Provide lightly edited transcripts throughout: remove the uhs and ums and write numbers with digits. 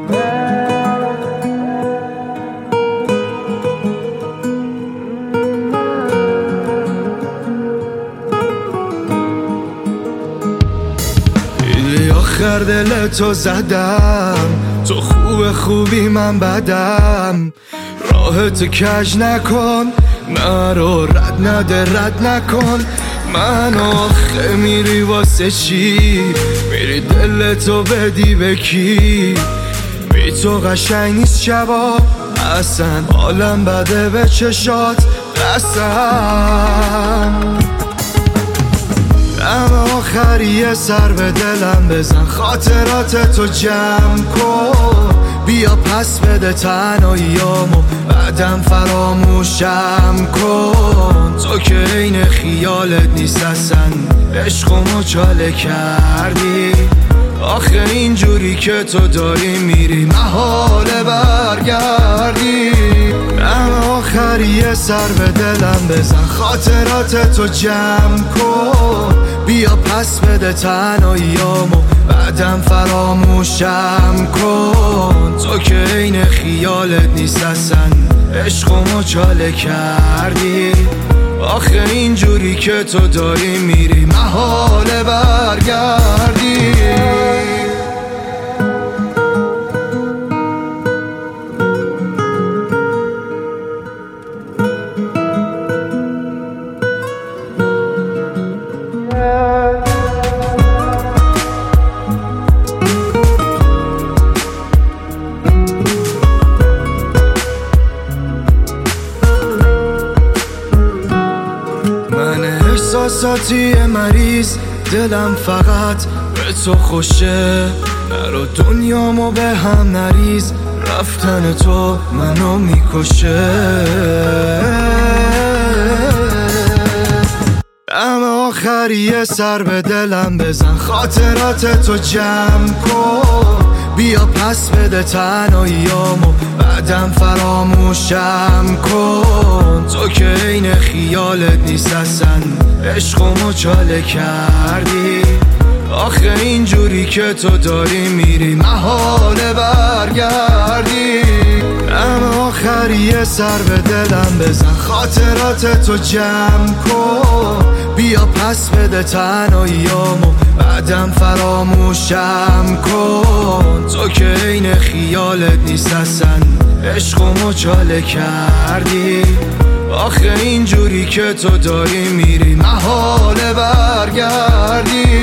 آخر دل تو زدم، تو خوبی من بدم. راهت کج نکن، مرا رد نکن. من آخه میری واسه چی؟ میری دل تو بدی به کی؟ بی تو قشنگ نیست شبا اصلا، حالم بده به چشات قسم. آخری سر به دلم بزن، خاطرات تو جمع کن. بیا پس بده تنهاییامو، بعدم فراموشم کن. تو که این خیالت نیست اصلا، عشقمو چاله کردی. آخه اینجوری که تو داری میری، محاله برگردی. آخری سر به دلم بزن، خاطرات تو جمع کن. بیا پس بده تنهاییامو، بعدم فراموشم کن. تو که این خیالت نیست اصلا، عشقمو چاله کردی. آخه اینجوری که تو داری میری، محاله برگردی. احساساتی مریض، دلم فقط به تو خوشه. نرو دنیامو به هم نریز، رفتن تو منو میکشه. اما آخری سر به دلم بزن، خاطرات تو جمع کن. بیا پس بده تنهاییامو، بعدم فراموشم کن. تو که این خیالت نیست اصلا، عشقمو چاله کردی. آخه اینجوری که تو داری میری، محاله برگردی. اما آخری سر به دلم بزن، خاطرات تو جمع کن. بیا پس بده تنهاییامو، بعدم فراموشم کن. تو که این خیالت نیست اصلا، عشقمو چاله کردی. آخه اینجوری که تو داری میری، محاله برگردی.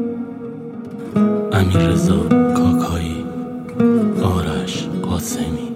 امیررضا کاکایی، آرش قاسمی.